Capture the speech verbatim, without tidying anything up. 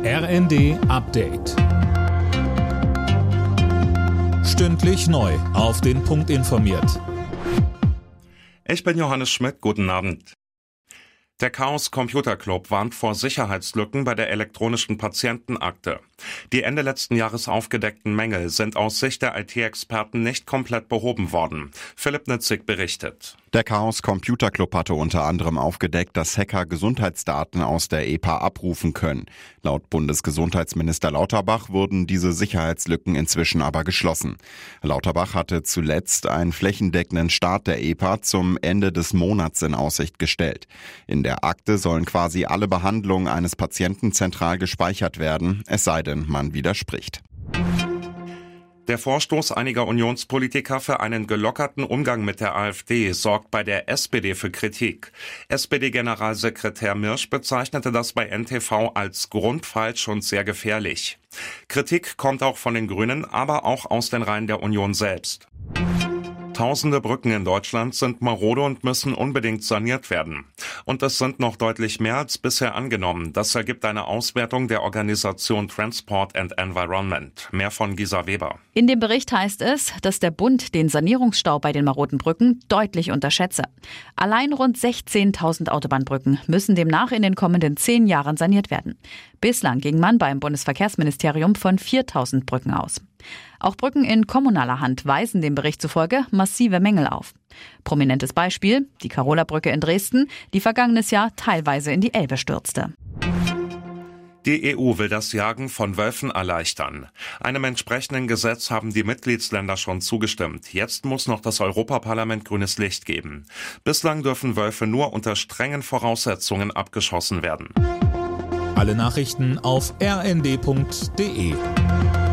R N D Update. Stündlich neu auf den Punkt informiert. Ich bin Johannes Schmidt, guten Abend. Der Chaos Computer Club warnt vor Sicherheitslücken bei der elektronischen Patientenakte. Die Ende letzten Jahres aufgedeckten Mängel sind aus Sicht der I T-Experten nicht komplett behoben worden. Philipp Nitzig berichtet. Der Chaos Computer Club hatte unter anderem aufgedeckt, dass Hacker Gesundheitsdaten aus der E P A abrufen können. Laut Bundesgesundheitsminister Lauterbach wurden diese Sicherheitslücken inzwischen aber geschlossen. Lauterbach hatte zuletzt einen flächendeckenden Start der E P A zum Ende des Monats in Aussicht gestellt. In der Akte sollen quasi alle Behandlungen eines Patienten zentral gespeichert werden, es sei denn, man widerspricht. Der Vorstoß einiger Unionspolitiker für einen gelockerten Umgang mit der AfD sorgt bei der S P D für Kritik. S P D-Generalsekretär Mirsch bezeichnete das bei N T V als grundfalsch und sehr gefährlich. Kritik kommt auch von den Grünen, aber auch aus den Reihen der Union selbst. Tausende Brücken in Deutschland sind marode und müssen unbedingt saniert werden. Und es sind noch deutlich mehr als bisher angenommen. Das ergibt eine Auswertung der Organisation Transport and Environment. Mehr von Gisa Weber. In dem Bericht heißt es, dass der Bund den Sanierungsstau bei den maroden Brücken deutlich unterschätze. Allein rund sechzehntausend Autobahnbrücken müssen demnach in den kommenden zehn Jahren saniert werden. Bislang ging man beim Bundesverkehrsministerium von viertausend Brücken aus. Auch Brücken in kommunaler Hand weisen dem Bericht zufolge massive Mängel auf. Prominentes Beispiel, die Karola-Brücke in Dresden, die vergangenes Jahr teilweise in die Elbe stürzte. Die E U will das Jagen von Wölfen erleichtern. Einem entsprechenden Gesetz haben die Mitgliedsländer schon zugestimmt. Jetzt muss noch das Europaparlament grünes Licht geben. Bislang dürfen Wölfe nur unter strengen Voraussetzungen abgeschossen werden. Alle Nachrichten auf r n d punkt d e.